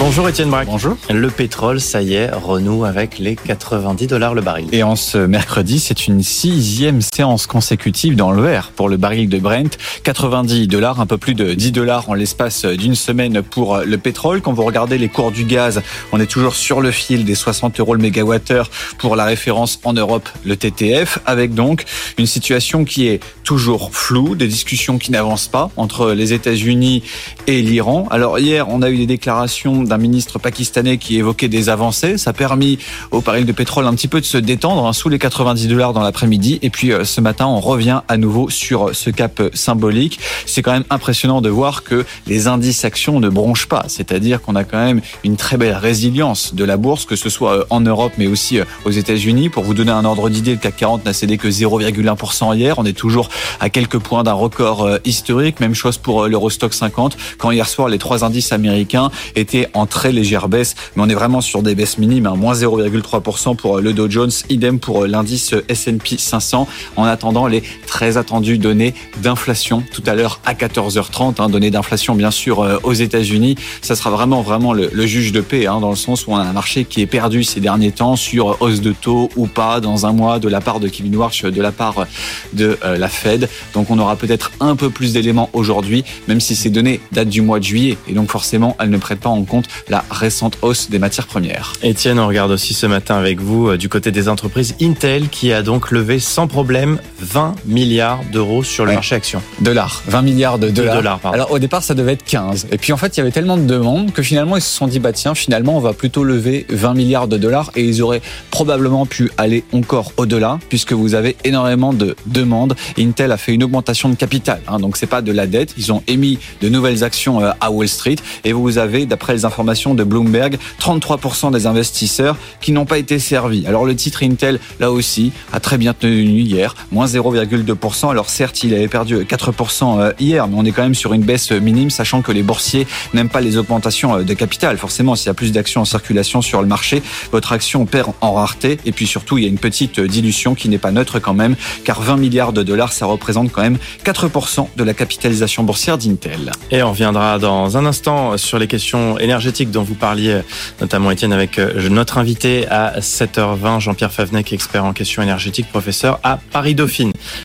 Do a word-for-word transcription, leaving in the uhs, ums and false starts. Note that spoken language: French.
Bonjour Étienne Braque. Bonjour. Le pétrole, ça y est, renoue avec les quatre-vingt-dix dollars le baril. Et en ce mercredi, c'est une sixième séance consécutive dans le vert pour le baril de Brent. quatre-vingt-dix dollars, un peu plus de dix dollars en l'espace d'une semaine pour le pétrole. Quand vous regardez les cours du gaz, on est toujours sur le fil des soixante euros le mégawattheure pour la référence en Europe, le T T F, avec donc une situation qui est toujours floue, des discussions qui n'avancent pas entre les États-Unis et l'Iran. Alors hier, on a eu des déclarations d'un ministre pakistanais qui évoquait des avancées. Ça a permis au baril de pétrole un petit peu de se détendre hein, sous les quatre-vingt-dix dollars dans l'après-midi. Et puis euh, ce matin, on revient à nouveau sur ce cap symbolique. C'est quand même impressionnant de voir que les indices actions ne bronchent pas. C'est-à-dire qu'on a quand même une très belle résilience de la bourse, que ce soit en Europe mais aussi aux États-Unis. Pour vous donner un ordre d'idée, le C A C quarante n'a cédé que zéro virgule un pour cent hier. On est toujours à quelques points d'un record historique. Même chose pour l'Eurostoxx cinquante. Quand hier soir, les trois indices américains étaient en très légère baisse, mais on est vraiment sur des baisses minimes, hein, moins zéro virgule trois pour cent pour le Dow Jones, idem pour l'indice S and P cinq cents, en attendant les très attendues données d'inflation tout à l'heure à quatorze heures trente, hein, données d'inflation bien sûr aux États-Unis. Ça sera vraiment vraiment le, le juge de paix, hein, dans le sens où on a un marché qui est perdu ces derniers temps sur hausse de taux ou pas dans un mois de la part de Kevin Warsh, de la part de euh, la Fed. Donc on aura peut-être un peu plus d'éléments aujourd'hui, même si ces données datent du mois de juillet, et donc forcément elles ne prennent pas en compte la récente hausse des matières premières. Étienne, on regarde aussi ce matin avec vous euh, du côté des entreprises Intel qui a donc levé sans problème vingt milliards d'euros sur le ouais. marché action. Dollars, vingt milliards de dollars. De dollars pardon. Alors au départ ça devait être quinze. Et puis en fait il y avait tellement de demandes que finalement ils se sont dit bah tiens finalement on va plutôt lever vingt milliards de dollars, et ils auraient probablement pu aller encore au-delà puisque vous avez énormément de demandes. Intel a fait une augmentation de capital, hein, donc c'est pas de la dette. Ils ont émis de nouvelles actions euh, à Wall Street, et vous avez, d'après les informations de Bloomberg, trente-trois pour cent des investisseurs qui n'ont pas été servis. Alors le titre Intel, là aussi, a très bien tenu hier, moins zéro virgule deux pour cent. Alors certes, il avait perdu quatre pour cent hier, mais on est quand même sur une baisse minime, sachant que les boursiers n'aiment pas les augmentations de capital. Forcément, s'il y a plus d'actions en circulation sur le marché, votre action perd en rareté. Et puis surtout, il y a une petite dilution qui n'est pas neutre quand même, car vingt milliards de dollars, ça représente quand même quatre pour cent de la capitalisation boursière d'Intel. Et on reviendra dans un instant sur les questions énergétiques dont vous parliez, notamment Étienne, avec notre invité à sept heures vingt, Jean-Pierre Favnec, expert en questions énergétiques, professeur à Paris Dauphine.